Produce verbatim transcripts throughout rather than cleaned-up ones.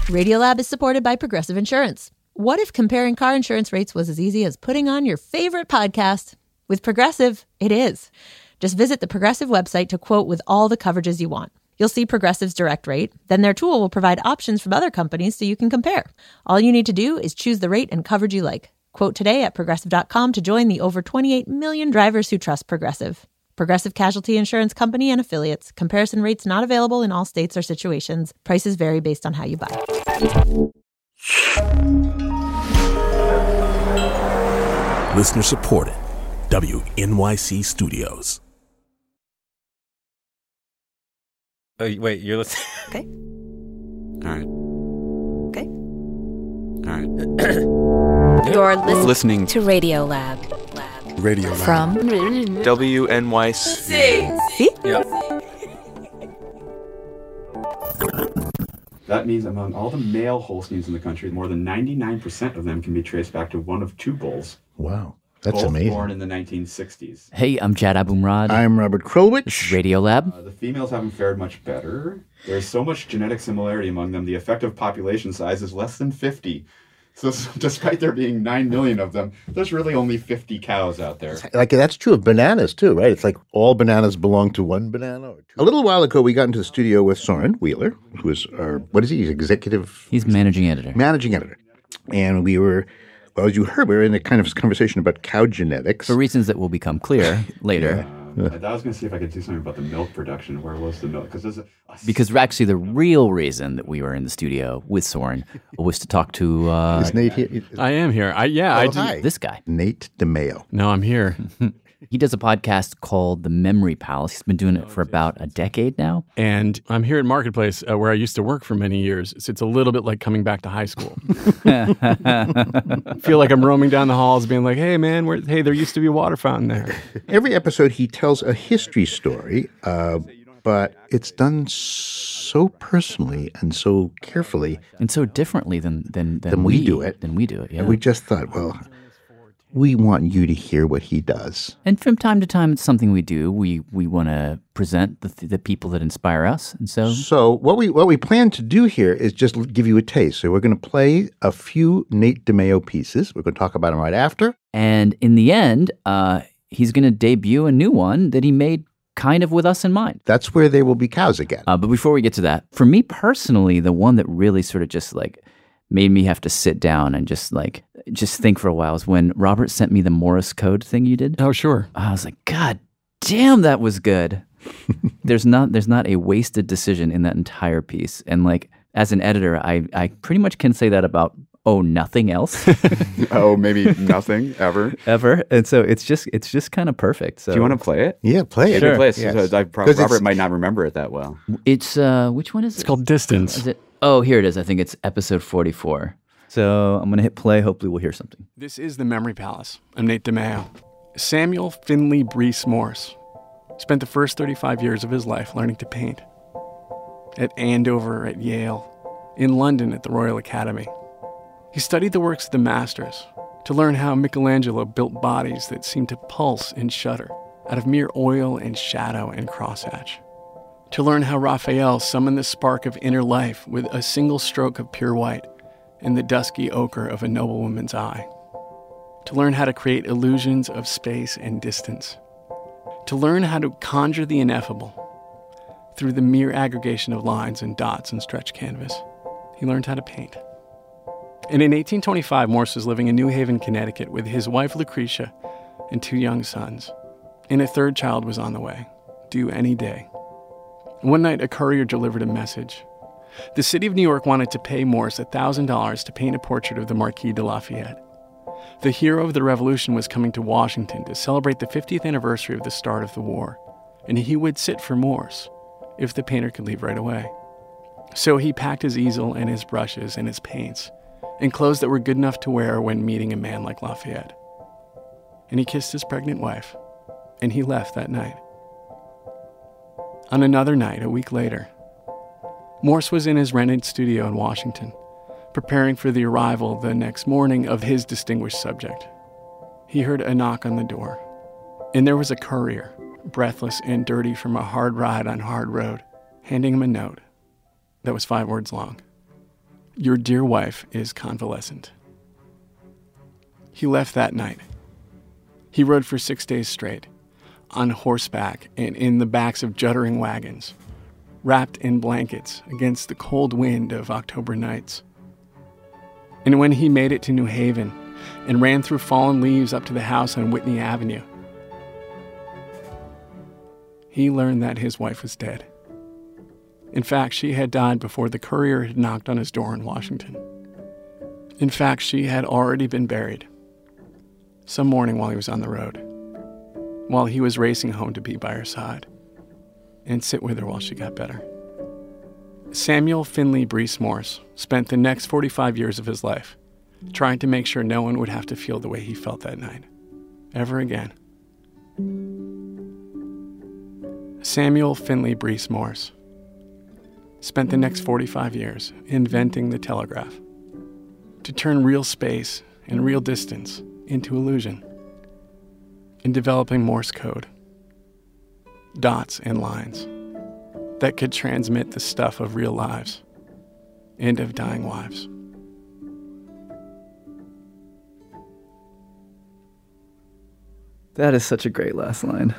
Radiolab is supported by Progressive Insurance. What if comparing car insurance rates was as easy as putting on your favorite podcast? With Progressive, it is. Just visit the Progressive website to quote with all the coverages you want. You'll see Progressive's direct rate. Then their tool will provide options from other companies so you can compare. All you need to do is choose the rate and coverage you like. Quote today at progressive dot com to join the over twenty-eight million drivers who trust Progressive. Progressive Casualty Insurance Company and Affiliates. Comparison rates not available in all states or situations. Prices vary based on how you buy. Listener supported. W N Y C Studios. Oh, wait, you're listening? Okay. All right. Okay. All right. You're listening, listening to Radiolab. Radio Lab. From W N Y C. See? Yeah. That means among all the male Holsteins in the country, more than ninety-nine percent of them can be traced back to one of two bulls. Wow, that's both amazing. born in the nineteen sixties. Hey, I'm Jad Abumrad. I'm Robert Krulwich. This is Radiolab. Uh, the females haven't fared much better. There's so much genetic similarity among them, the effective population size is less than fifty. So, so despite there being nine million of them, there's really only fifty cows out there. Like, that's true of bananas, too, right? It's like all bananas belong to one banana. Or two. A little while ago, we got into the studio with Soren Wheeler, who is our, what is he? He's executive? He's managing editor. Managing editor. And we were, well, as you heard, we were in a kind of conversation about cow genetics. For reasons that will become clear later. Um, I was going to see if I could do something about the milk production. Where was the milk? Because there's a, a Because actually the real reason that we were in the studio with Soren was to talk to uh, Is Nate here? I am here. I yeah, Oh, I do. hi. this guy. Nate DeMeo. No, I'm here. He does a podcast called The Memory Palace. He's been doing it for about a decade now. And I'm here at Marketplace, uh, where I used to work for many years. So it's a little bit like coming back to high school. I feel like I'm roaming down the halls being like, hey, man, where, hey, there used to be a water fountain there. Every episode, he tells a history story, uh, but it's done so personally and so carefully. And so differently than than, than, Than we do it. Than we do it, yeah. And we just thought, well, we want you to hear what he does. And from time to time, it's something we do. We we want to present the the people that inspire us, and so So what we what we plan to do here is just give you a taste. So we're going to play a few Nate DeMeo pieces. We're going to talk about them right after. and in the end, uh, he's going to debut a new one that he made kind of with us in mind. That's where there will be cows again. Uh, but before we get to that, for me personally, the one that really sort of just like made me have to sit down and just like just think for a while was when Robert sent me the Morse code thing you did. Oh, sure. I was like, God damn, that was good. there's not there's not a wasted decision in that entire piece. And like as an editor, I, I pretty much can say that about oh nothing else. Oh, maybe nothing ever. Ever. And so it's just it's just kind of perfect. So Do you want to play it? Yeah, play it. Sure. Play it. Yes. So I pro- 'Cause Robert it's- might not remember it that well. it's uh which one is It's it? called Distance. Is it? Oh, here it is. I think it's episode forty-four. So I'm going to hit play. Hopefully we'll hear something. This is the Memory Palace. I'm Nate DeMeo. Samuel Finley Brees Morse spent the first thirty-five years of his life learning to paint. At Andover, at Yale, in London at the Royal Academy. He studied the works of the masters to learn how Michelangelo built bodies that seemed to pulse and shudder out of mere oil and shadow and crosshatch. To learn how Raphael summoned the spark of inner life with a single stroke of pure white in the dusky ochre of a noblewoman's eye. To learn how to create illusions of space and distance. To learn how to conjure the ineffable through the mere aggregation of lines and dots and stretched canvas. He learned how to paint. And in eighteen twenty-five, Morse was living in New Haven, Connecticut with his wife Lucretia and two young sons. And a third child was on the way, due any day. One night, a courier delivered a message. The city of New York wanted to pay Morse one thousand dollars to paint a portrait of the Marquis de Lafayette. The hero of the Revolution was coming to Washington to celebrate the fiftieth anniversary of the start of the war, and he would sit for Morse if the painter could leave right away. So he packed his easel and his brushes and his paints, and clothes that were good enough to wear when meeting a man like Lafayette. And he kissed his pregnant wife, and he left that night. On another night, a week later, Morse was in his rented studio in Washington, preparing for the arrival the next morning of his distinguished subject. He heard a knock on the door, and there was a courier, breathless and dirty from a hard ride on hard road, handing him a note that was five words long. Your dear wife is convalescent. He left that night. He rode for six days straight, on horseback and in the backs of juddering wagons, wrapped in blankets against the cold wind of October nights. And when he made it to New Haven and ran through fallen leaves up to the house on Whitney Avenue, he learned that his wife was dead. In fact, she had died before the courier had knocked on his door in Washington. In fact, she had already been buried some morning while he was on the road, while he was racing home to be by her side and sit with her while she got better. Samuel Finley Breese Morse spent the next forty-five years of his life trying to make sure no one would have to feel the way he felt that night, ever again. Samuel Finley Breese Morse spent the next forty-five years inventing the telegraph to turn real space and real distance into illusion, in developing Morse code, dots and lines that could transmit the stuff of real lives and of dying wives. That is such a great last line.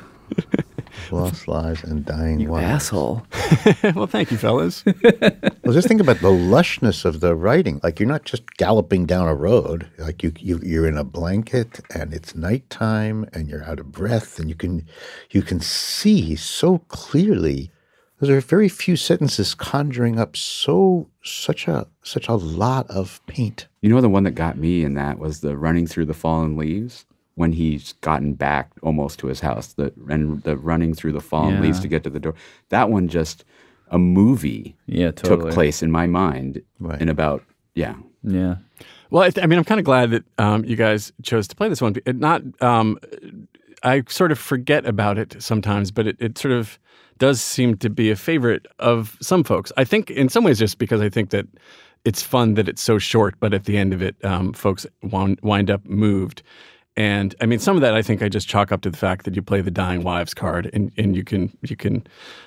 Lost lives and dying You wives. asshole. Well, thank you, fellas. Well, just think about the lushness of the writing. Like, you're not just galloping down a road. Like, you, you you're in a blanket and it's nighttime and you're out of breath and you can you can see so clearly. There are very few sentences conjuring up so such a such a lot of paint. You know, the one that got me in that was the running through the fallen leaves when he's gotten back almost to his house, the and the running through the fallen Yeah. leaves to get to the door. That one just, a movie Yeah, totally. took place in my mind Right. in about, yeah. Yeah. Well, I, th- I mean, I'm kind of glad that um, you guys chose to play this one. It not, um, I sort of forget about it sometimes, but it, it sort of does seem to be a favorite of some folks. I think in some ways just because I think that it's fun that it's so short, but at the end of it, um, folks wind, wind up moved. And I mean, some of that I think I just chalk up to the fact that you play the dying wives card, and, and you can you can.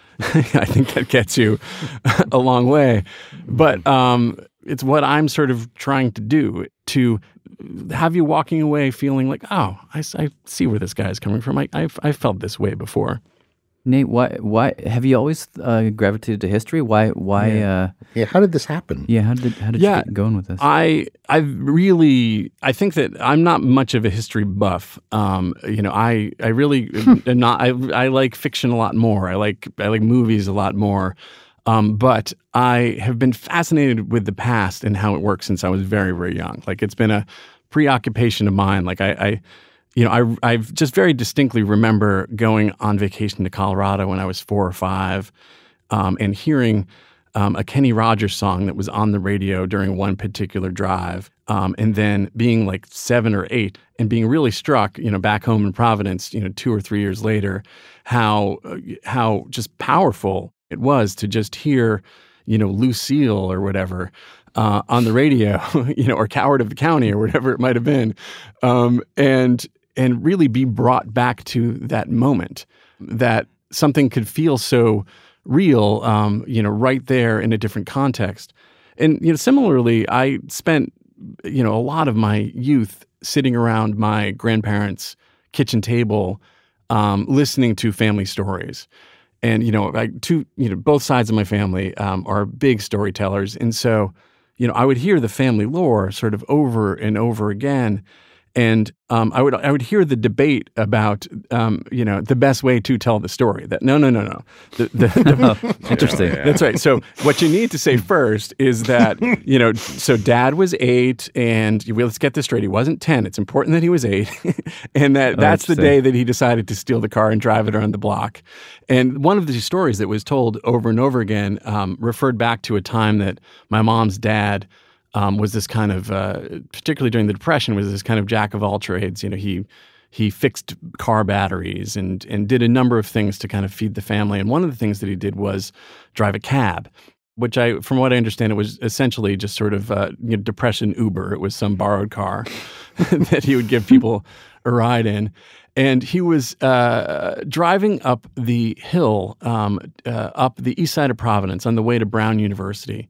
I think that gets you a long way, but um, it's what I'm sort of trying to do to have you walking away feeling like, oh, I, I see where this guy is coming from. I I've, I felt this way before. Nate, why why have you always uh, gravitated to history? Why why Yeah. uh Yeah, how did this happen? yeah, how did how did Yeah, you get going with this? I I really I think that I'm not much of a history buff. Um, you know, I I really am not. I I like fiction a lot more. I like I like movies a lot more. Um, but I have been fascinated with the past and how it works since I was very very young. Like, it's been a preoccupation of mine. Like I. I You know, I I just very distinctly remember going on vacation to Colorado when I was four or five, um, and hearing um, a Kenny Rogers song that was on the radio during one particular drive, um, and then being like seven or eight and being really struck, you know, back home in Providence, you know, two or three years later, how uh, how just powerful it was to just hear, you know, Lucille or whatever. Uh, on the radio, you know, or Coward of the County or whatever it might have been, um, and and really be brought back to that moment, that something could feel so real, um, you know, right there in a different context. And, you know, similarly, I spent, you know, a lot of my youth sitting around my grandparents' kitchen table, um, listening to family stories. And, you know, I, two, you know, both sides of my family um, are big storytellers. And so, you know, I would hear the family lore sort of over and over again. And um, I would I would hear the debate about um, you know, the best way to tell the story. That no no no no. The, the, the, Interesting. That's right. So what you need to say first is that, you know, so Dad was eight, and well, let's get this straight. He wasn't ten. It's important that he was eight, and that Oh, that's the interesting. day that he decided to steal the car and drive it around the block. And one of the stories that was told over and over again um, referred back to a time that my mom's dad. Um, was this kind of, uh, particularly during the Depression, was this kind of jack of all trades. You know, he he fixed car batteries and and did a number of things to kind of feed the family. And one of the things that he did was drive a cab, which I, from what I understand, it was essentially just sort of uh, you know, Depression Uber. It was some borrowed car that he would give people a ride in. And he was uh, driving up the hill, um, uh, up the east side of Providence on the way to Brown University.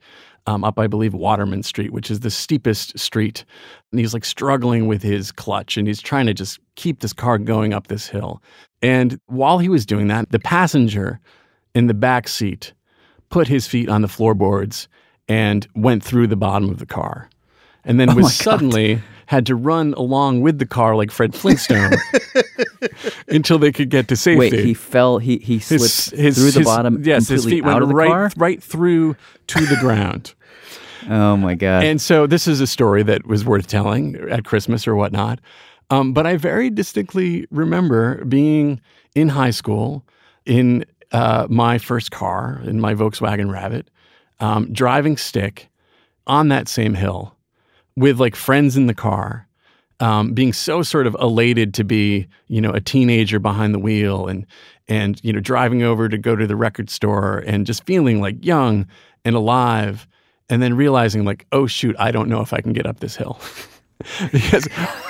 um, up, I believe, Waterman Street, which is the steepest street. And he's like struggling with his clutch, and he's trying to just keep this car going up this hill. And while he was doing that, the passenger in the back seat put his feet on the floorboards and went through the bottom of the car. And then Oh was my God. suddenly had to run along with the car like Fred Flintstone until they could get to safety. Wait, he fell. He he slipped His- his- through the his- bottom. Yes, his completely feet went out of the right, car. right through to the ground. Oh my God! And so this is a story that was worth telling at Christmas or whatnot. Um, but I very distinctly remember being in high school in uh, my first car, in my Volkswagen Rabbit, um, driving stick on that same hill with like friends in the car, um, being so sort of elated to be, you know, a teenager behind the wheel and, and, you know, driving over to go to the record store and just feeling like young and alive. And then realizing like, oh shoot, I don't know if I can get up this hill because,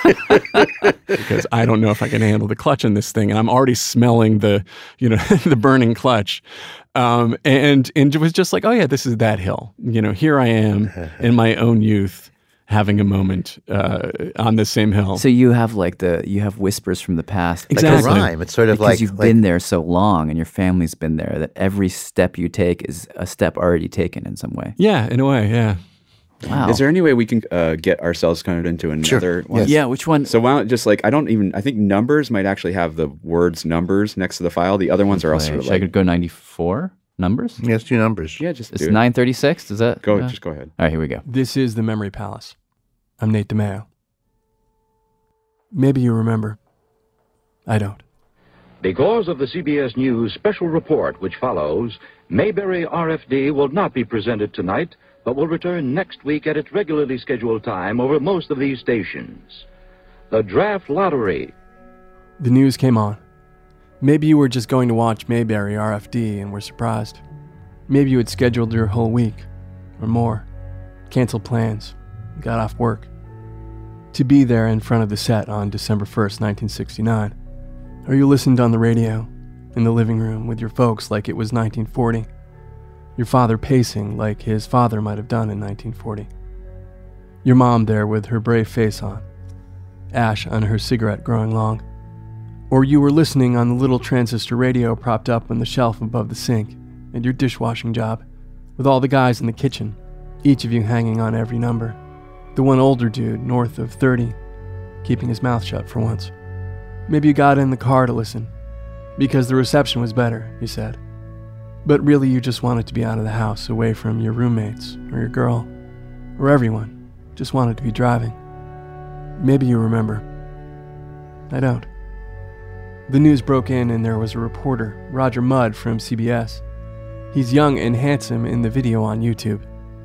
because I don't know if I can handle the clutch in this thing. And I'm already smelling the, you know, the burning clutch. Um, and, and it was just like, oh yeah, this is that hill. You know, here I am in my own youth having a moment uh, on this same hill. So you have like the you have whispers from the past. Like Exactly. a rhyme. It's sort of because like you've like- been there so long and your family's been there that every step you take is a step already taken in some way. Yeah, in a way, yeah. Wow. Is there any way we can uh, get ourselves kind of into another one? Yes. Yeah, which one? So why don't just like I don't even I think numbers might actually have the words numbers next to the file. The other ones are all Wait, sort of should I like could go ninety-four numbers? Yes, two numbers. yeah, just It's do it. nine thirty-six. Is that Go, uh, just go ahead. All right, here we go. This is the Memory Palace. I'm Nate DeMeo. Maybe you remember. I don't. Because of the C B S News special report which follows, Mayberry R F D will not be presented tonight, but will return next week at its regularly scheduled time over most of these stations. The Draft Lottery. The news came on. Maybe you were just going to watch Mayberry R F D and were surprised. Maybe you had scheduled your whole week, or more, canceled plans, got off work, to be there in front of the set on December first, nineteen sixty-nine. Or you listened on the radio, in the living room with your folks like it was nineteen forty. Your father pacing like his father might have done in nineteen forty. Your mom there with her brave face on, ash on her cigarette growing long. Or you were listening on the little transistor radio propped up on the shelf above the sink at your dishwashing job, with all the guys in the kitchen, each of you hanging on every number. The one older dude, north of thirty, keeping his mouth shut for once. Maybe you got in the car to listen, because the reception was better, you said. But really you just wanted to be out of the house, away from your roommates, or your girl, or everyone. Just wanted to be driving. Maybe you remember. I don't. The news broke in and there was a reporter, Roger Mudd from C B S. He's young and handsome in the video on YouTube.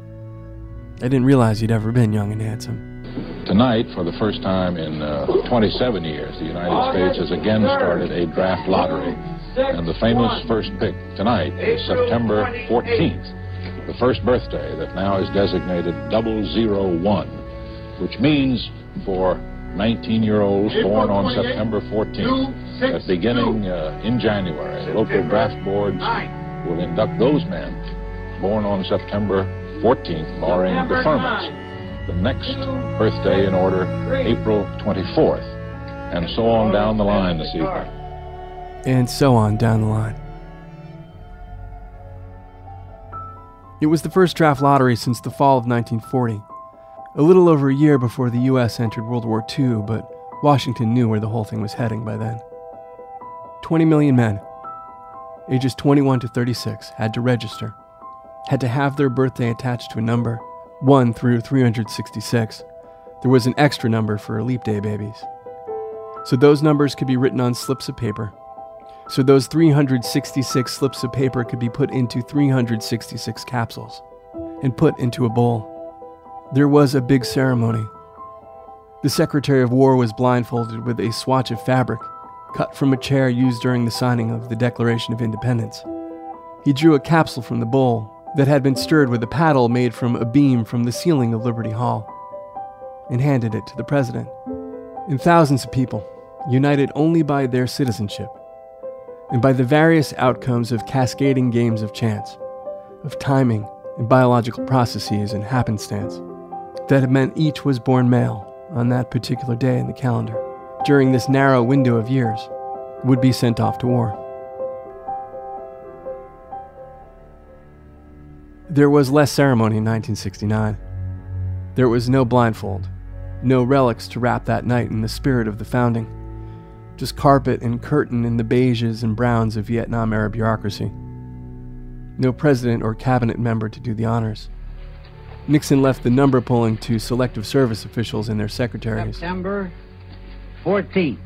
I didn't realize he'd ever been young and handsome. Tonight, for the first time in uh, twenty-seven years, the United States has again started a draft lottery. And the famous first pick tonight is September fourteenth, the first birthday that now is designated double zero one, which means for nineteen-year-olds born on September fourteenth, that beginning uh, in January, local draft boards will induct those men born on September fourteenth, barring deferments. The next birthday in order, April twenty-fourth, and so on down the line this evening. And so on down the line. It was the first draft lottery since the fall of nineteen forty. A little over a year before the U S entered World War Two, but Washington knew where the whole thing was heading by then. twenty million men, ages twenty-one to thirty-six, had to register, had to have their birthday attached to a number, one through three hundred sixty-six. There was an extra number for leap day babies. So those numbers could be written on slips of paper. So those three hundred sixty-six slips of paper could be put into three hundred sixty-six capsules and put into a bowl. There was a big ceremony. The Secretary of War was blindfolded with a swatch of fabric cut from a chair used during the signing of the Declaration of Independence. He drew a capsule from the bowl that had been stirred with a paddle made from a beam from the ceiling of Liberty Hall and handed it to the president. And thousands of people, united only by their citizenship and by the various outcomes of cascading games of chance, of timing and biological processes and happenstance that had meant each was born male on that particular day in the calendar, during this narrow window of years, would be sent off to war. There was less ceremony in nineteen sixty-nine. There was no blindfold, no relics to wrap that night in the spirit of the founding, just carpet and curtain in the beiges and browns of Vietnam-era bureaucracy. No president or cabinet member to do the honors. Nixon left the number pulling to selective service officials and their secretaries. September fourteenth.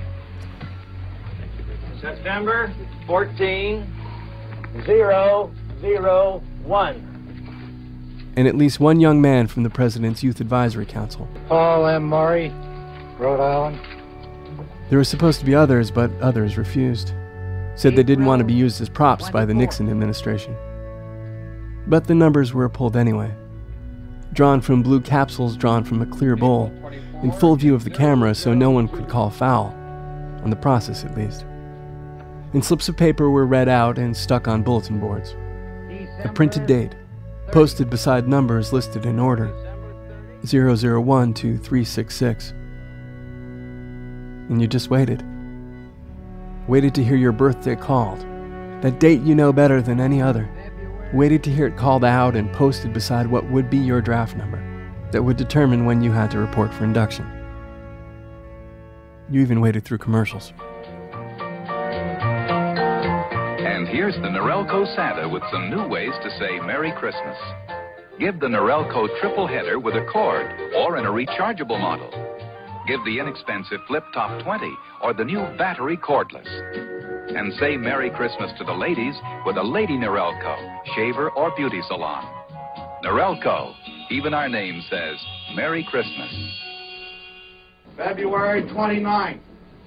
September fourteenth, zero, zero, one. And at least one young man from the President's Youth Advisory Council. Paul M. Murray, Rhode Island. There were supposed to be others, but others refused. Said they didn't want to be used as props by the Nixon administration. But the numbers were pulled anyway. Drawn from blue capsules drawn from a clear bowl, in full view of the camera so no one could call foul, on the process at least. And slips of paper were read out and stuck on bulletin boards. A printed date, posted beside numbers listed in order, zero zero one to three six six. And you just waited. Waited to hear your birthday called, that date you know better than any other. Waited to hear it called out and posted beside what would be your draft number, that would determine when you had to report for induction. You even waited through commercials. And here's the Norelco Santa with some new ways to say Merry Christmas. Give the Norelco triple header with a cord or in a rechargeable model. Give the inexpensive Flip Top twenty or the new battery cordless. And say Merry Christmas to the ladies with a Lady Norelco shaver or beauty salon. Norelco, even our name says Merry Christmas. February twenty-ninth.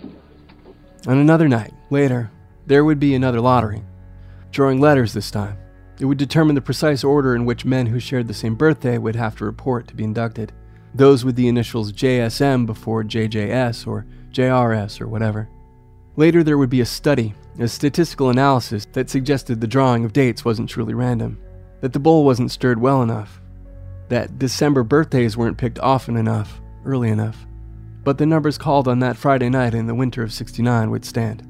On another night, later, there would be another lottery. Drawing letters this time. It would determine the precise order in which men who shared the same birthday would have to report to be inducted. Those with the initials J S M before J J S or J R S or whatever. Later there would be a study, a statistical analysis that suggested the drawing of dates wasn't truly random, that the bowl wasn't stirred well enough, that December birthdays weren't picked often enough, early enough. But the numbers called on that Friday night in the winter of sixty-nine would stand.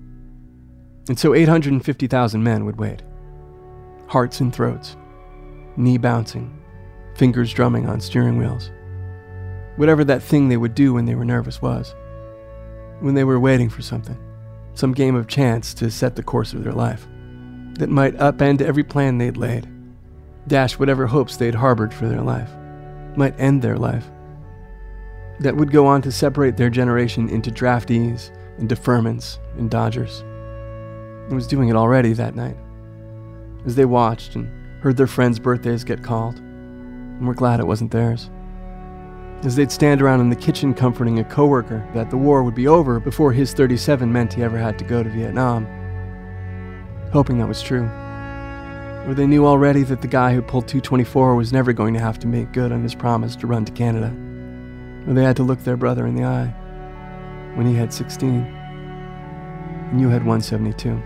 And so eight hundred fifty thousand men would wait. Hearts in throats, knee bouncing, fingers drumming on steering wheels. Whatever that thing they would do when they were nervous was. When they were waiting for something, some game of chance to set the course of their life, that might upend every plan they'd laid, dash whatever hopes they'd harbored for their life, might end their life, that would go on to separate their generation into draftees and deferments and dodgers. It was doing it already that night, as they watched and heard their friends' birthdays get called, and were glad it wasn't theirs. As they'd stand around in the kitchen comforting a coworker that the war would be over before his thirty-seven meant he ever had to go to Vietnam, hoping that was true. Or they knew already that the guy who pulled two twenty-four was never going to have to make good on his promise to run to Canada. Or they had to look their brother in the eye when he had sixteen and you had one seventy-two.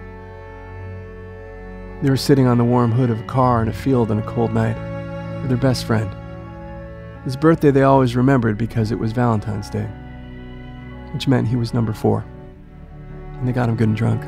They were sitting on the warm hood of a car in a field on a cold night with their best friend. His birthday they always remembered because it was Valentine's Day, which meant he was number four, and they got him good and drunk.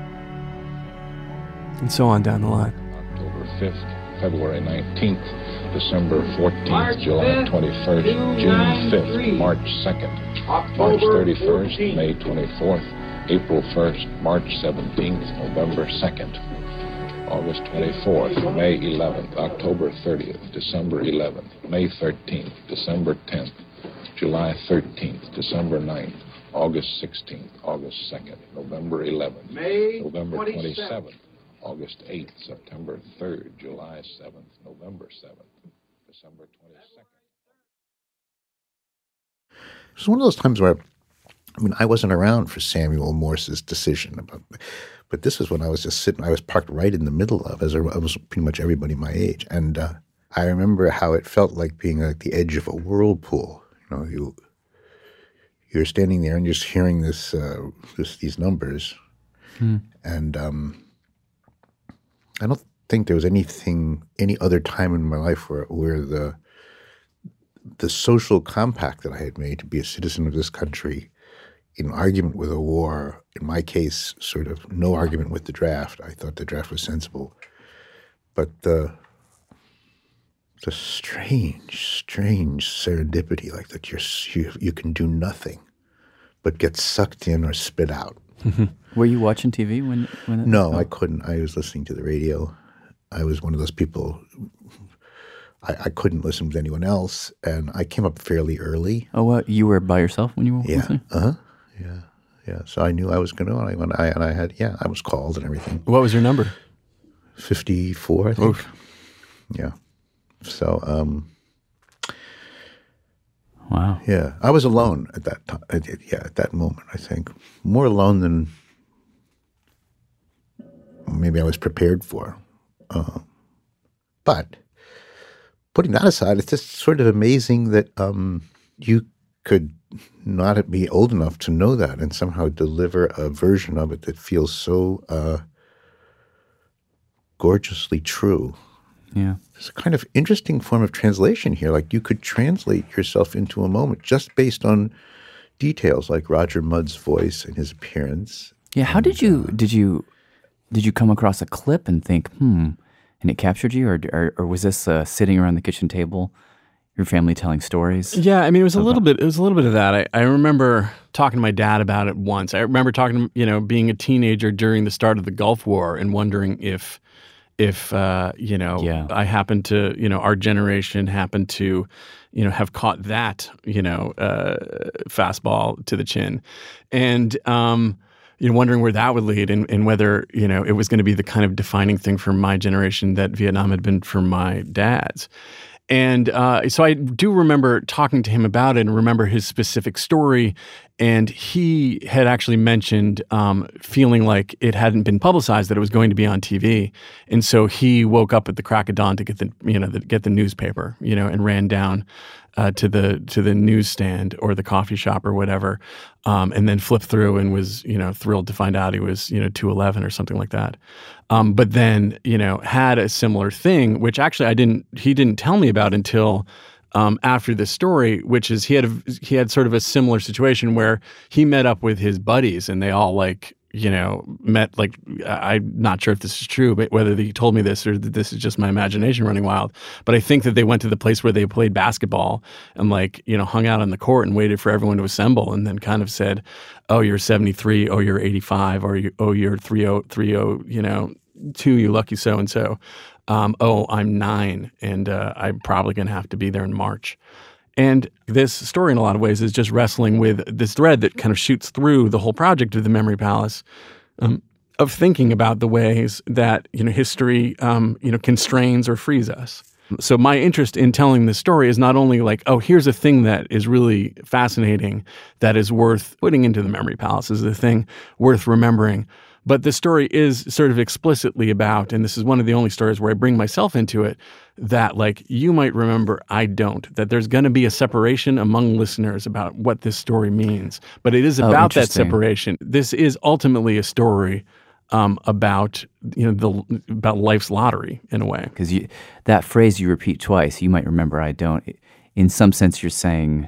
And so on down the line. October fifth, February nineteenth, December fourteenth, July twenty-first, June fifth, March second, March thirty-first, May twenty-fourth, April first, March seventeenth, November second, August twenty-fourth, May eleventh, October thirtieth, December eleventh, May thirteenth, December tenth, July thirteenth, December ninth, August sixteenth, August second, November eleventh, May November twenty-seventh, twenty-seventh, August eighth, September third, July seventh, November seventh, December twenty-second. It was one of those times where, I mean, I wasn't around for Samuel Morse's decision about, but this is when I was just sitting. I was parked right in the middle of, as I was pretty much everybody my age, and uh, I remember how it felt like being at the edge of a whirlpool. You know, you you're standing there and you're just hearing this, uh, this these numbers, Hmm. and um, I don't think there was anything, any other time in my life where where the the social compact that I had made to be a citizen of this country, in argument with a war, in my case, sort of no argument with the draft. I thought the draft was sensible, but the the strange, strange serendipity, like that you're you, you can do nothing but get sucked in or spit out. Were you watching T V when when it No, oh. I couldn't. I was listening to the radio. I was one of those people. I, I couldn't listen to anyone else, and I came up fairly early. Oh, what? You were by yourself when you were Yeah. listening? Uh huh. Yeah. Yeah. So I knew I was going to, and I, when I and I had, yeah, I was called and everything. What was your number? fifty-four, I think. Oof. Yeah. So, um, wow. Yeah, I was alone at that time. Yeah, at that moment, I think more alone than maybe I was prepared for. Uh, but putting that aside, it's just sort of amazing that um, you could not be old enough to know that and somehow deliver a version of it that feels so uh, gorgeously true. Yeah. There's a kind of interesting form of translation here. Like you could translate yourself into a moment just based on details like Roger Mudd's voice and his appearance. Yeah. How did you did you did you come across a clip and think, hmm, and it captured you, or or, or was this uh, sitting around the kitchen table, your family telling stories? Yeah, I mean, it was a little bit. It was a little bit of that. I, I remember talking to my dad about it once. I remember talking to him, you know, being a teenager during the start of the Gulf War and wondering if. If, uh, you know, Yeah. I happened to, you know, our generation happened to, you know, have caught that, you know, uh, fastball to the chin. And, um, you know, wondering where that would lead and, and whether, you know, it was going to be the kind of defining thing for my generation that Vietnam had been for my dad's. And uh, so I do remember talking to him about it and remember his specific story. And he had actually mentioned um, feeling like it hadn't been publicized that it was going to be on T V. And so he woke up at the crack of dawn to get the, you know, the, get the newspaper, you know, and ran down uh, to the to the newsstand or the coffee shop or whatever, um, and then flipped through and was, you know, thrilled to find out he was, you know, two eleven or something like that. Um, but then, you know, had a similar thing, which actually I didn't, he didn't tell me about until um, after this story, which is he had, a, he had sort of a similar situation where he met up with his buddies and they all like, you know, met like, I'm not sure if this is true, but whether he told me this or that this is just my imagination running wild. But I think that they went to the place where they played basketball and like, you know, hung out on the court and waited for everyone to assemble and then kind of said, oh, you're seventy-three, oh, you're eighty-five, or you, oh, you're three oh, three oh, you know, two, you lucky so-and-so. Um, oh, I'm nine, and uh, I'm probably going to have to be there in March. And this story, in a lot of ways, is just wrestling with this thread that kind of shoots through the whole project of the Memory Palace, um, of thinking about the ways that, you know, history, um, you know, constrains or frees us. So my interest in telling this story is not only like, oh, here's a thing that is really fascinating that is worth putting into the Memory Palace, is a thing worth remembering. But the story is sort of explicitly about, and this is one of the only stories where I bring myself into it, that like you might remember, I don't, that there's going to be a separation among listeners about what this story means. But it is Oh, about that interesting. separation. This is ultimately a story um, about, you know, the about life's lottery in a way. Because you that phrase you repeat twice, you might remember, I don't. In some sense, you're saying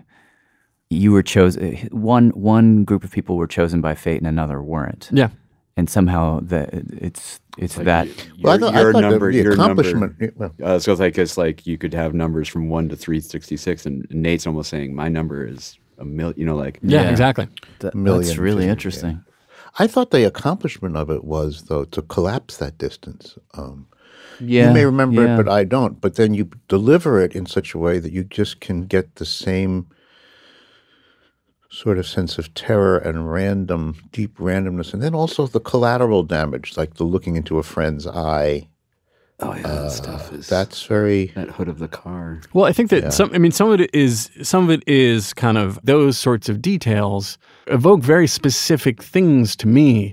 you were chosen. One one group of people were chosen by fate, and another weren't. Yeah. And somehow the it's it's Like that. Your, Well, I thought- I your thought the- number, the your accomplishment- number. well- Uh, so it's like it's like you could have numbers from one to three sixty six, and Nate's almost saying my number is a million. You know, like Yeah, exactly. that- Million, that's really fifty, interesting. I thought the accomplishment of it was, though, to collapse that distance. Um, Yeah, you may remember yeah. it, but I don't. But then you deliver it in such a way that you just can get the same sort of sense of terror and random, deep randomness. And then also the collateral damage, like the looking into a friend's eye. Oh yeah, that stuff is That's very... that hood of the car. Well, I think that Yeah. some, I mean, some of it is, some of it is kind of those sorts of details evoke very specific things to me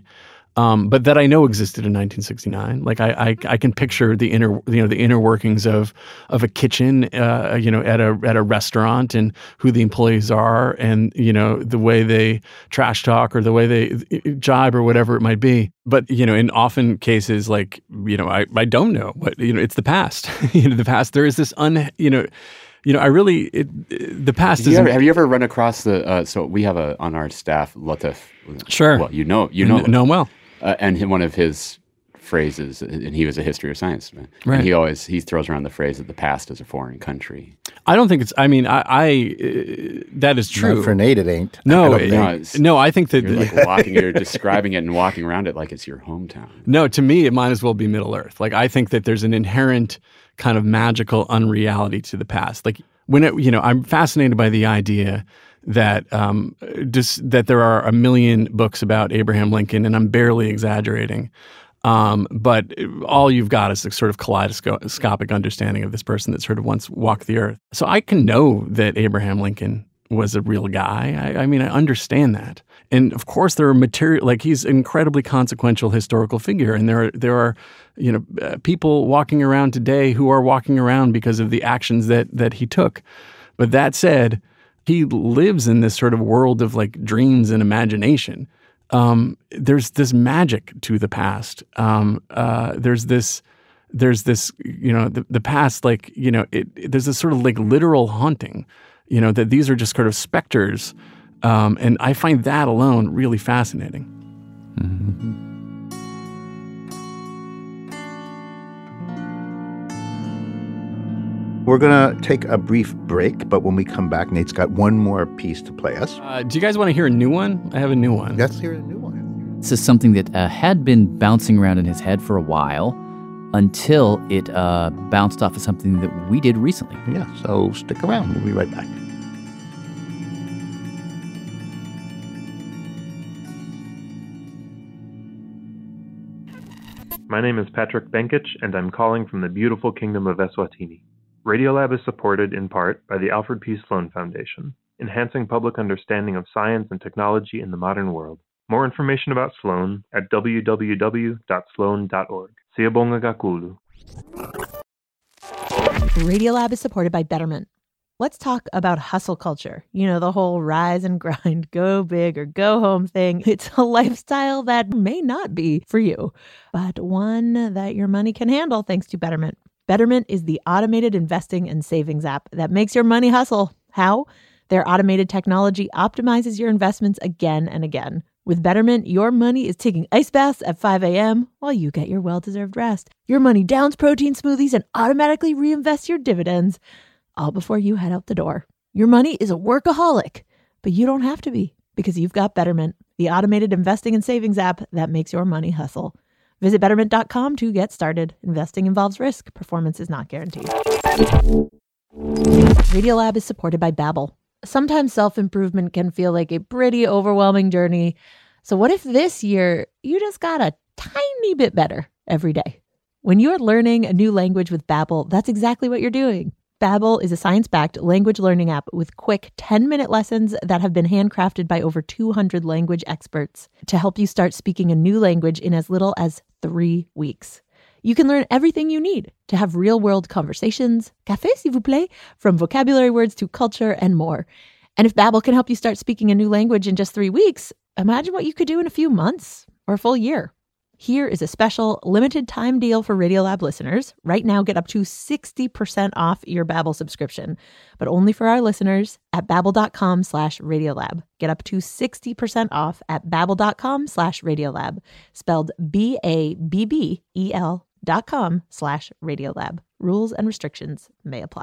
Um, but that I know existed in nineteen sixty-nine. Like I, I, I can picture the inner, you know, the inner workings of of a kitchen, uh, you know, at a at a restaurant, and who the employees are, and you know the way they trash talk or the way they jibe or whatever it might be. But you know, in often cases, like you know, I, I don't know what you know. It's the past. you know, the past. There is this un, you know. You know, I really it, the past Have is. You ever, have you ever run across the? Uh, so we have a on our staff, Latif. Sure. Well, you know, you know, N- know him well. Uh, and him, one of his phrases, and he was a history or science man. Right. And he always he throws around the phrase that the past is a foreign country. I don't think it's. I mean, I, I uh, that is true. Not for Nate, it ain't. No, I it, No, no, it's- no. I think that You're like walking, you're describing it and walking around it like it's your hometown. no. To me, it might as well be Middle Earth. Like I think that there's an inherent kind of magical unreality to the past. Like when it, you know, I'm fascinated by the idea that um, just that there are a million books about Abraham Lincoln, and I'm barely exaggerating. Um, but all you've got is a sort of kaleidoscopic understanding of this person that sort of once walked the earth. So I can know that Abraham Lincoln was a real guy. I, I mean, I understand that. And of course, there are material, like he's an incredibly consequential historical figure. And there are, there are, you know, uh, people walking around today who are walking around because of the actions that that he took. But that said, he lives in this sort of world of like dreams and imagination. Um, there's this magic to the past. Um, uh, there's this, there's this, you know, the, the past, like, you know, it, it, there's this sort of like literal haunting, you know, that these are just sort of specters. Um, and I find that alone really fascinating. Mm-hmm. We're going to take a brief break, but when we come back, Nate's got one more piece to play us. Uh, do you guys want to hear a new one? I have a new one. Let's hear a new one. This is something that uh, had been bouncing around in his head for a while until it uh, bounced off of something that we did recently. Yeah, so stick around. We'll be right back. My name is Patrick Benkich, and I'm calling from the beautiful kingdom of Eswatini. Radiolab is supported in part by the Alfred P. Sloan Foundation, enhancing public understanding of science and technology in the modern world. More information about Sloan at w w w dot sloan dot org. Siyabonga Gakulu. Radiolab is supported by Betterment. Let's talk about hustle culture. You know, the whole rise and grind, go big or go home thing. It's a lifestyle that may not be for you, but one that your money can handle thanks to Betterment. Betterment is the automated investing and savings app that makes your money hustle. How? Their automated technology optimizes your investments again and again. With Betterment, your money is taking ice baths at five a.m. while you get your well-deserved rest. Your money downs protein smoothies and automatically reinvests your dividends, all before you head out the door. Your money is a workaholic, but you don't have to be because you've got Betterment, the automated investing and savings app that makes your money hustle. Visit betterment dot com to get started. Investing involves risk. Performance is not guaranteed. Radiolab is supported by Babbel. Sometimes self-improvement can feel like a pretty overwhelming journey. So what if this year you just got a tiny bit better every day? When you're learning a new language with Babbel, that's exactly what you're doing. Babbel is a science-backed language learning app with quick ten-minute lessons that have been handcrafted by over two hundred language experts to help you start speaking a new language in as little as three weeks. You can learn everything you need to have real-world conversations, café s'il vous plaît, from vocabulary words to culture and more. And if Babbel can help you start speaking a new language in just three weeks, imagine what you could do in a few months or a full year. Here is a special limited time deal for Radiolab listeners. Right now, get up to sixty percent off your Babbel subscription, but only for our listeners at babbel.com slash Radiolab. Get up to sixty percent off at babbel.com slash Radiolab, spelled B A B B E L dot com slash Radiolab. Rules and restrictions may apply.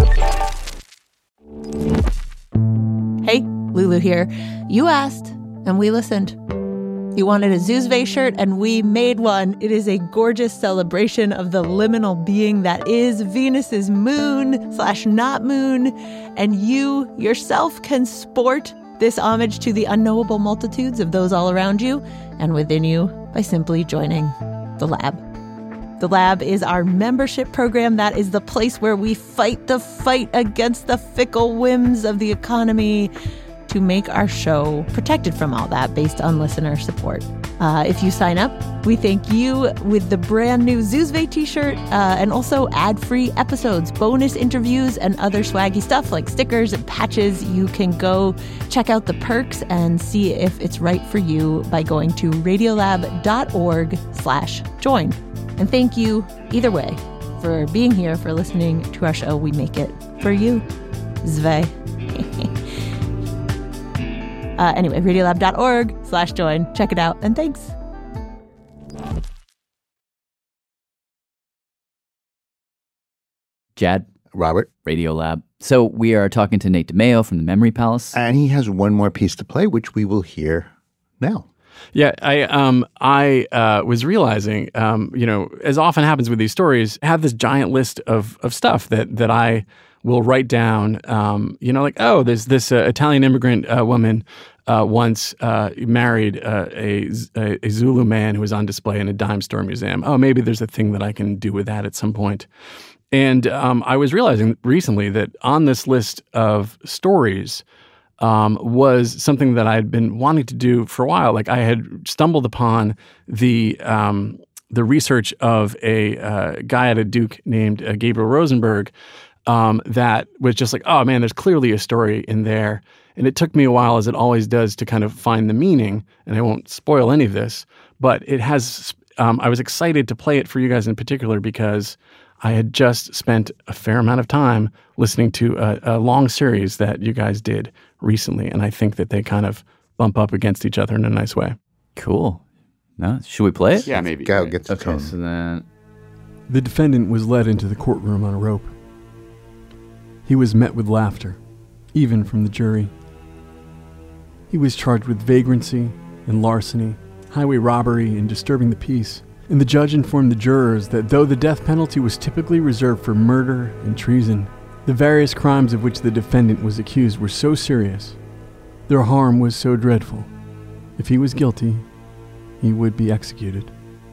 Hey, Lulu here. You asked, and we listened. You wanted a Zuzve shirt, and we made one. It is a gorgeous celebration of the liminal being that is Venus's moon slash not moon. And you yourself can sport this homage to the unknowable multitudes of those all around you and within you by simply joining the lab. The Lab is our membership program. That is the place where we fight the fight against the fickle whims of the economy to make our show protected from all that based on listener support. Uh, if you sign up, we thank you with the brand new Zuzve t-shirt uh, and also ad-free episodes, bonus interviews, and other swaggy stuff like stickers and patches. You can go check out the perks and see if it's right for you by going to radiolab.org slash join. And thank you, either way, for being here, for listening to our show. We make it for you. Zve. uh, anyway, radiolab.org slash join. Check it out, and thanks. Jad. Robert. Radiolab. So we are talking to Nate DeMeo from the Memory Palace. And he has one more piece to play, which we will hear now. Yeah, I um I uh, was realizing, um, you know, as often happens with these stories, I have this giant list of of stuff that that I will write down. Um, you know, like, oh, there's this uh, Italian immigrant uh, woman uh, once uh, married uh, a, a Zulu man who was on display in a dime store museum. Oh, maybe there's a thing that I can do with that at some point. And um, I was realizing recently that on this list of stories um, was something that I had been wanting to do for a while. Like I had stumbled upon the um, the research of a uh, guy at a Duke named uh, Gabriel Rosenberg um, that was just like, oh man, there's clearly a story in there. And it took me a while, as it always does, to kind of find the meaning. And I won't spoil any of this, but it has. Um, I was excited to play it for you guys in particular because I had just spent a fair amount of time listening to a, a long series that you guys did recently, and I think that they kind of bump up against each other in a nice way. Cool. No, should we play it? Yeah, maybe. Go, get the Okay, tone. so then... The defendant was led into the courtroom on a rope. He was met with laughter, even from the jury. He was charged with vagrancy and larceny, highway robbery, and disturbing the peace. And the judge informed the jurors that though the death penalty was typically reserved for murder and treason, the various crimes of which the defendant was accused were so serious, their harm was so dreadful, if he was guilty, he would be executed.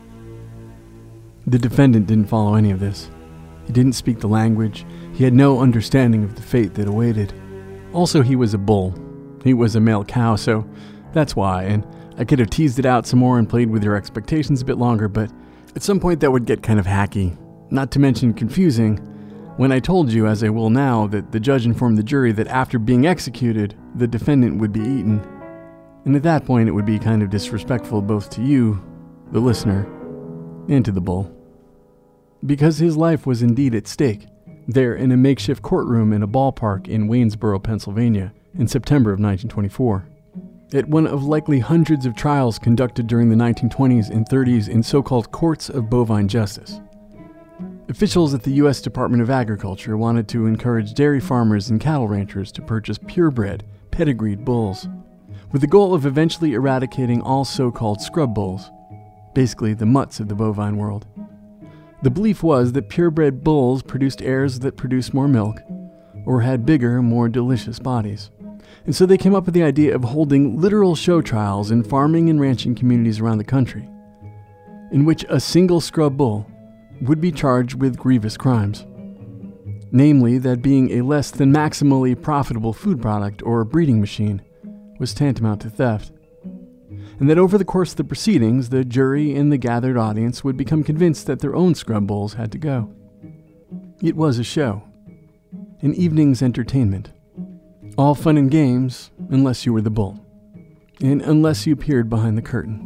The defendant didn't follow any of this. He didn't speak the language. He had no understanding of the fate that awaited. Also, he was a bull. He was a male cow, so that's why, and I could have teased it out some more and played with your expectations a bit longer, but at some point that would get kind of hacky, not to mention confusing, when I told you, as I will now, that the judge informed the jury that after being executed, the defendant would be eaten. And at that point, it would be kind of disrespectful both to you, the listener, and to the bull. Because his life was indeed at stake, there in a makeshift courtroom in a ballpark in Waynesboro, Pennsylvania, in September of nineteen twenty-four. At one of likely hundreds of trials conducted during the nineteen twenties and thirties in so-called courts of bovine justice. Officials at the U S Department of Agriculture wanted to encourage dairy farmers and cattle ranchers to purchase purebred, pedigreed bulls, with the goal of eventually eradicating all so-called scrub bulls, basically the mutts of the bovine world. The belief was that purebred bulls produced heirs that produced more milk, or had bigger, more delicious bodies. And so they came up with the idea of holding literal show trials in farming and ranching communities around the country, in which a single scrub bull would be charged with grievous crimes. Namely, that being a less than maximally profitable food product or breeding machine was tantamount to theft. And that over the course of the proceedings, the jury and the gathered audience would become convinced that their own scrub bulls had to go. It was a show, an evening's entertainment. All fun and games, unless you were the bull, and unless you peered behind the curtain.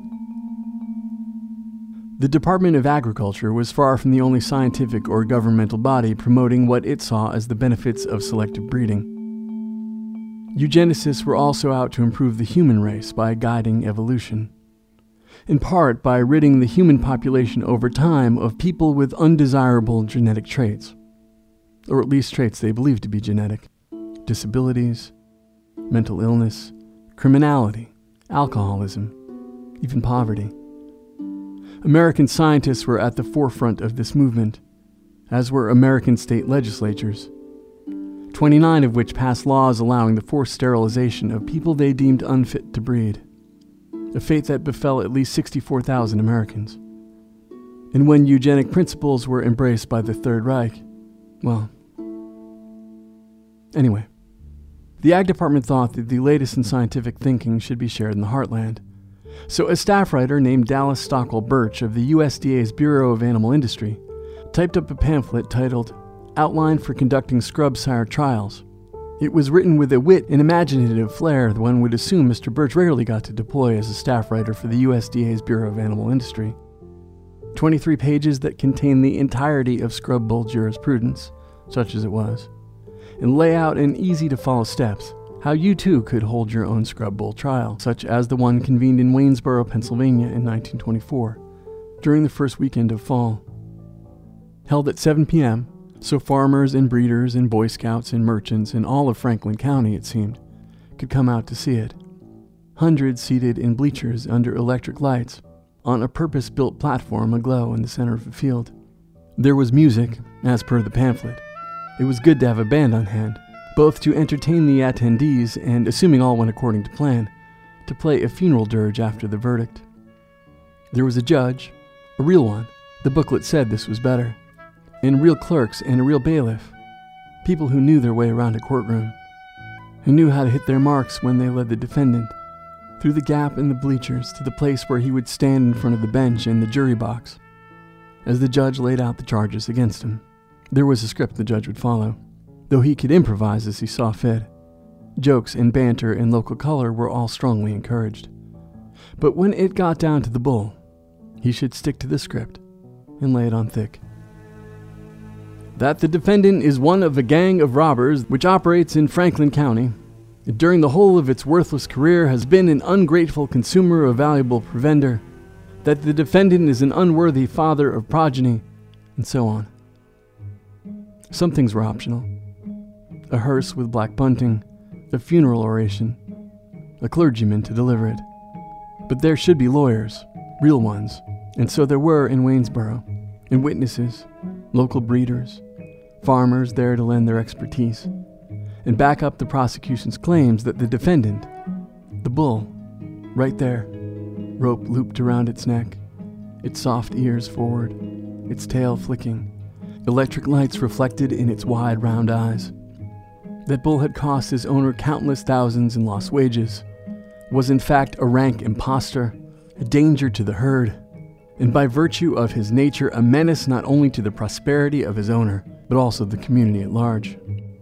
The Department of Agriculture was far from the only scientific or governmental body promoting what it saw as the benefits of selective breeding. Eugenicists were also out to improve the human race by guiding evolution, in part by ridding the human population over time of people with undesirable genetic traits, or at least traits they believed to be genetic. Disabilities, mental illness, criminality, alcoholism, even poverty. American scientists were at the forefront of this movement, as were American state legislatures, twenty-nine of which passed laws allowing the forced sterilization of people they deemed unfit to breed, a fate that befell at least sixty-four thousand Americans. And when eugenic principles were embraced by the Third Reich, well, anyway. The Ag Department thought that the latest in scientific thinking should be shared in the heartland, So a staff writer named Dallas Stockwell Birch of the U S D A's Bureau of Animal Industry typed up a pamphlet titled Outline for Conducting Scrub Sire Trials. It was written with a wit and imaginative flair that one would assume Mister Birch rarely got to deploy as a staff writer for the U S D A's Bureau of Animal Industry. twenty-three pages that contain the entirety of scrub bull jurisprudence, such as it was, and lay out in easy-to-follow steps how you too could hold your own scrub bull trial, such as the one convened in Waynesboro, Pennsylvania in nineteen twenty-four, during the first weekend of fall. Held at seven p.m., so farmers and breeders and Boy Scouts and merchants in all of Franklin County, it seemed, could come out to see it. Hundreds seated in bleachers under electric lights, on a purpose-built platform aglow in the center of the field. There was music, as per the pamphlet. It was good to have a band on hand, both to entertain the attendees and, assuming all went according to plan, to play a funeral dirge after the verdict. There was a judge, a real one. The booklet said this was better. And real clerks and a real bailiff, people who knew their way around a courtroom, who knew how to hit their marks when they led the defendant through the gap in the bleachers to the place where he would stand in front of the bench in the jury box as the judge laid out the charges against him. There was a script the judge would follow, though he could improvise as he saw fit. Jokes and banter and local color were all strongly encouraged. But when it got down to the bull, he should stick to the script and lay it on thick. That the defendant is one of a gang of robbers which operates in Franklin County, and during the whole of its worthless career has been an ungrateful consumer of valuable provender, that the defendant is an unworthy father of progeny, and so on. Some things were optional. A hearse with black bunting, a funeral oration, a clergyman to deliver it. But there should be lawyers, real ones, and so there were in Waynesboro, and witnesses, local breeders, farmers there to lend their expertise, and back up the prosecution's claims that the defendant, the bull, right there, rope looped around its neck, its soft ears forward, its tail flicking, electric lights reflected in its wide round eyes. That bull had cost his owner countless thousands in lost wages, was in fact a rank imposter, a danger to the herd, and by virtue of his nature a menace not only to the prosperity of his owner, but also the community at large.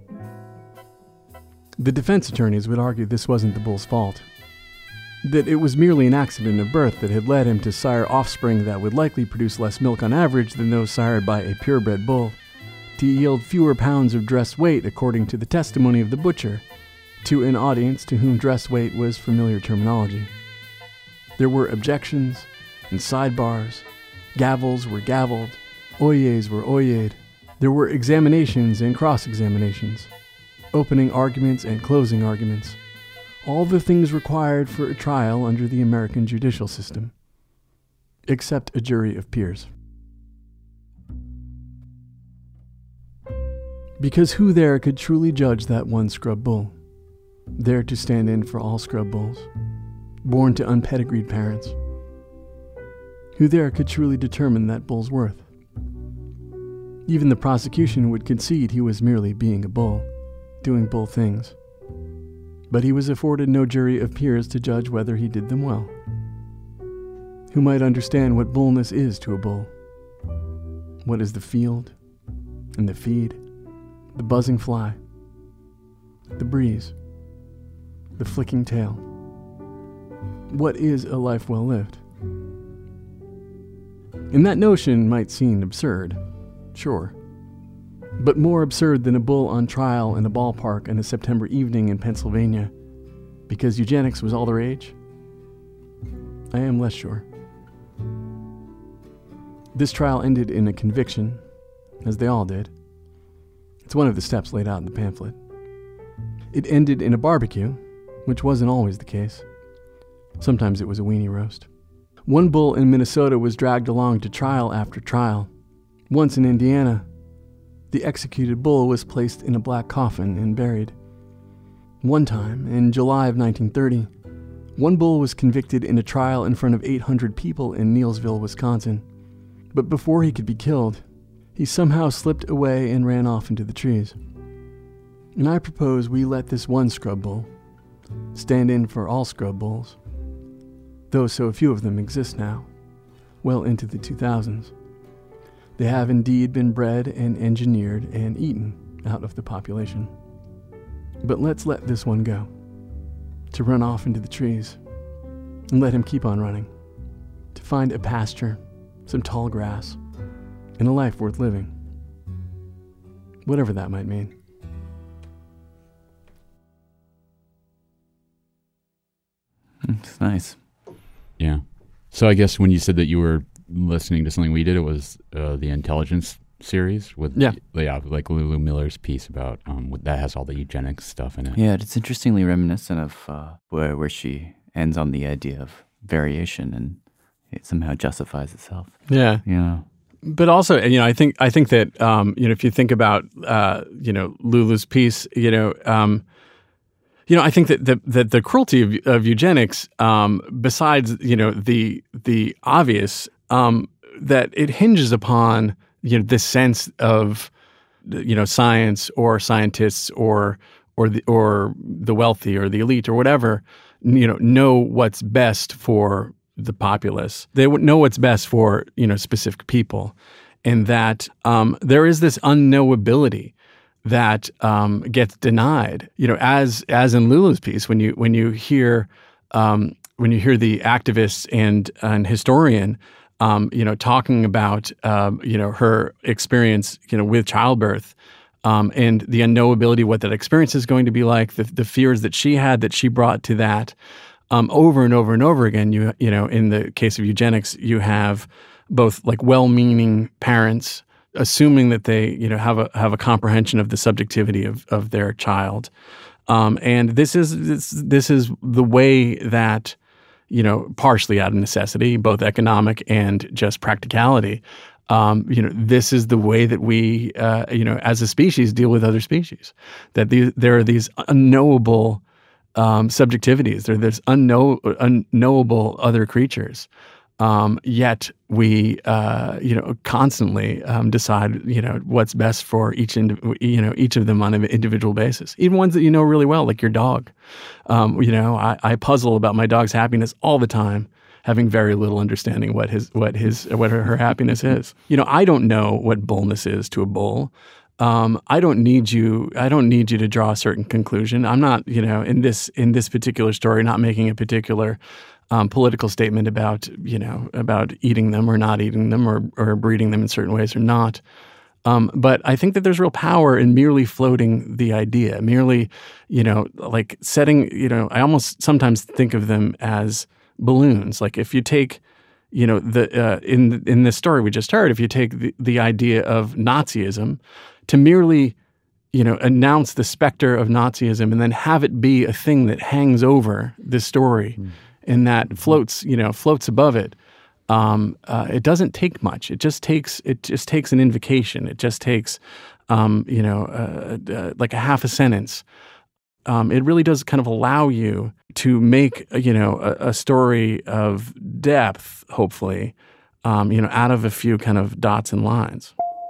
The defense attorneys would argue this wasn't the bull's fault, that it was merely an accident of birth that had led him to sire offspring that would likely produce less milk on average than those sired by a purebred bull, to yield fewer pounds of dress weight according to the testimony of the butcher, to an audience to whom dress weight was familiar terminology. There were objections and sidebars, gavels were gavelled, oyes were oyed. There were examinations and cross-examinations, opening arguments and closing arguments, all the things required for a trial under the American judicial system, except a jury of peers. Because who there could truly judge that one scrub bull, there to stand in for all scrub bulls, born to unpedigreed parents? Who there could truly determine that bull's worth? Even the prosecution would concede he was merely being a bull, doing bull things. But he was afforded no jury of peers to judge whether he did them well. Who might understand what bullness is to a bull? What is the field, and the feed, the buzzing fly, the breeze, the flicking tail? What is a life well lived? And that notion might seem absurd, sure, but more absurd than a bull on trial in a ballpark on a September evening in Pennsylvania because eugenics was all the rage? I am less sure. This trial ended in a conviction, as they all did. It's one of the steps laid out in the pamphlet. It ended in a barbecue, which wasn't always the case. Sometimes it was a weenie roast. One bull in Minnesota was dragged along to trial after trial. Once in Indiana, the executed bull was placed in a black coffin and buried. One time, in July of nineteen thirty, one bull was convicted in a trial in front of eight hundred people in Neillsville, Wisconsin. But before he could be killed, he somehow slipped away and ran off into the trees. And I propose we let this one scrub bull stand in for all scrub bulls. though so few of them exist now, well into the two thousands. They have indeed been bred and engineered and eaten out of the population. But let's let this one go, to run off into the trees, and let him keep on running, to find a pasture, some tall grass, and a life worth living. Whatever that might mean. It's nice. Yeah. So I guess when you said that you were listening to something we did, it was uh, the Intelligence series with yeah, yeah, like Lulu Miller's piece about um, that has all the eugenics stuff in it. Yeah, it's interestingly reminiscent of uh, where where she ends on the idea of variation and it somehow justifies itself. Yeah, yeah. But also, you know, I think I think that um, you know, if you think about uh, you know Lulu's piece, you know. Um, You know, I think that the that the cruelty of, of eugenics, um, besides you know the the obvious, um, that it hinges upon you know this sense of you know science or scientists or or the or the wealthy or the elite or whatever, you know, know what's best for the populace. They would know what's best for you know specific people, and that um, there is this unknowability that um, gets denied, you know, as as in Lulu's piece, when you when you hear um, when you hear the activist and and historian, um, you know, talking about um, you know her experience, you know, with childbirth, um, and the unknowability, what that experience is going to be like, the the fears that she had, that she brought to that, um, over and over and over again. You you know, in the case of eugenics, you have both like well-meaning parents assuming that they, you know, have a have a comprehension of the subjectivity of of their child, um, and this is this this is the way that, you know, partially out of necessity, both economic and just practicality. Um, you know, this is the way that we, uh, you know, as a species, deal with other species. That the, there are these unknowable um, subjectivities. There, there's unknow, unknowable other creatures. Um, yet we, uh, you know, constantly um, decide, you know, what's best for each, indi- you know, each of them on an individual basis. Even ones that you know really well, like your dog. Um, you know, I, I puzzle about my dog's happiness all the time, having very little understanding what his, what his, what her, her happiness is. You know, I don't know what bullness is to a bull. Um, I don't need you. I don't need you to draw a certain conclusion. I'm not, you know, in this in this particular story, not making a particular Um, political statement about, you know, about eating them or not eating them or, or breeding them in certain ways or not. Um, but I think that there's real power in merely floating the idea, merely, you know, like setting, you know, I almost sometimes think of them as balloons. Like if you take, you know, the uh, in in this story we just heard, if you take the, the idea of Nazism to merely, you know, announce the specter of Nazism and then have it be a thing that hangs over this story. Mm. And that floats, you know, floats above it. Um, uh, it doesn't take much. It just takes, it just takes an invocation. It just takes, um, you know, uh, uh, like a half a sentence. Um, it really does kind of allow you to make, you know, a, a story of depth, hopefully, um, you know, out of a few kind of dots and lines.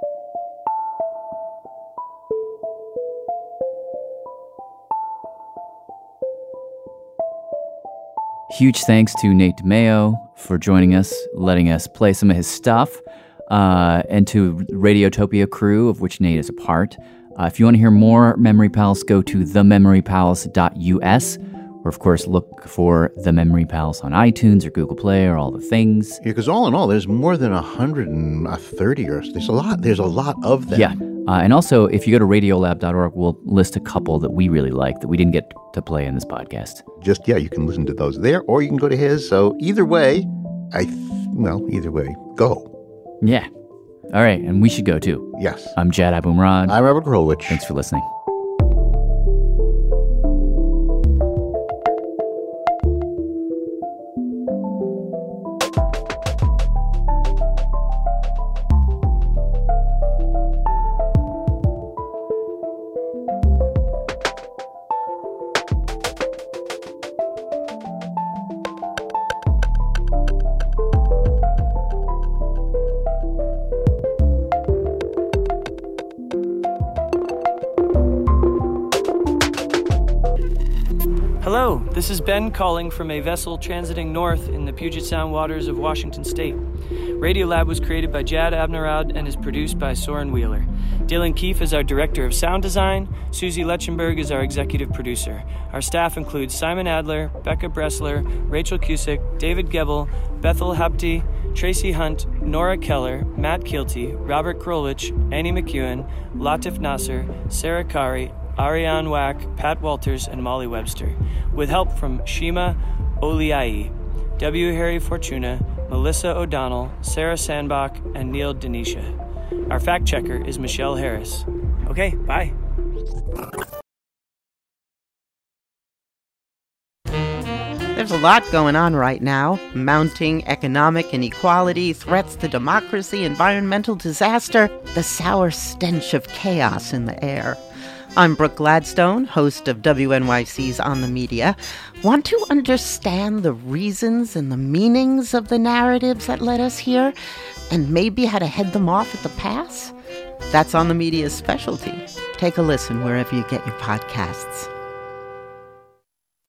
Huge thanks to Nate DeMeo for joining us, letting us play some of his stuff, uh, and to Radiotopia crew, of which Nate is a part. Uh, if you want to hear more Memory Palace, go to the memory palace dot u s, or of course look for The Memory Palace on iTunes or Google Play or all the things. Yeah, because all in all, there's more than one hundred thirty or there's a lot. There's a lot of them. Yeah. Uh, and also, if you go to radiolab dot org, we'll list a couple that we really like that we didn't get to play in this podcast. Just, yeah, you can listen to those there, or you can go to his. So either way, I, th- well, either way, go. Yeah. All right. And we should go too. Yes. I'm Jad Abumrad. I'm Robert Krulwich. Thanks for listening. Hello, this is Ben calling from a vessel transiting north in the Puget Sound waters of Washington State. Radiolab was created by Jad Abnerad and is produced by Soren Wheeler. Dylan Keefe is our director of sound design. Susie Letchenberg is our executive producer. Our staff includes Simon Adler, Becca Bressler, Rachel Cusick, David Gebel, Bethel Hapti, Tracy Hunt, Nora Keller, Matt Kilty, Robert Krolich, Annie McEwen, Latif Nasser, Sarah Kari, Ariane Wack, Pat Walters, and Molly Webster, with help from Shima Oliai, W. Harry Fortuna, Melissa O'Donnell, Sarah Sandbach, and Neil Denisha. Our fact checker is Michelle Harris. Okay, bye. There's a lot going on right now. Mounting economic inequality, threats to democracy, environmental disaster, the sour stench of chaos in the air. I'm Brooke Gladstone, host of W N Y C's On the Media. Want to understand the reasons and the meanings of the narratives that led us here, and maybe how to head them off at the pass? That's On the Media's specialty. Take a listen wherever you get your podcasts.